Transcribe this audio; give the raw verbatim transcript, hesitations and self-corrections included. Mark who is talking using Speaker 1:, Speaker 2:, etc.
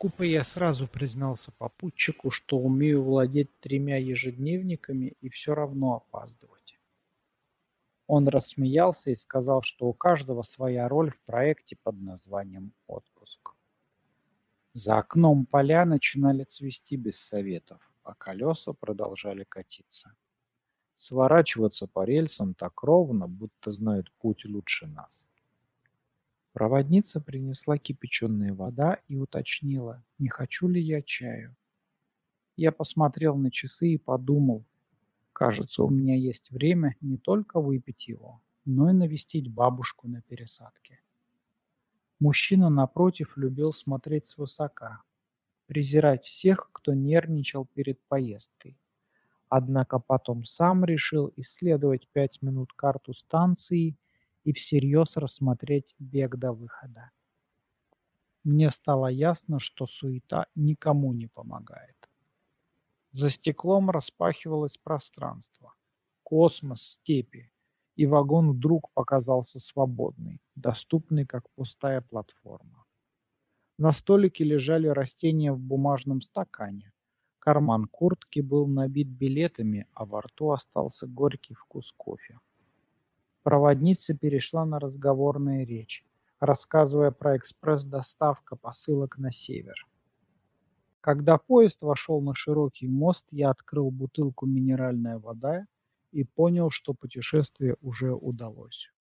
Speaker 1: купе я сразу признался попутчику, что умею владеть тремя ежедневниками и все равно опаздывать. Он рассмеялся и сказал, что у каждого своя роль в проекте под названием «Отпуск». За окном поля начинали цвести без советов, а колеса продолжали катиться. Сворачиваться по рельсам так ровно, будто знают путь лучше нас. Проводница принесла кипяченая вода и уточнила, не хочу ли я чаю. Я посмотрел на часы и подумал, кажется, у меня есть время не только выпить его, но и навестить бабушку на пересадке. Мужчина напротив любил смотреть свысока, презирать всех, кто нервничал перед поездкой. Однако потом сам решил исследовать пять минут карту станции и всерьез рассмотреть бег до выхода. Мне стало ясно, что суета никому не помогает. За стеклом распахивалось пространство. Космос, степи. И вагон вдруг показался свободный, доступный, как пустая платформа. На столике лежали растения в бумажном стакане. Карман куртки был набит билетами, а во рту остался горький вкус кофе. Проводница перешла на разговорную речь, рассказывая про экспресс-доставка посылок на север. Когда поезд вошел на широкий мост, я открыл бутылку минеральная вода и понял, что путешествие уже удалось.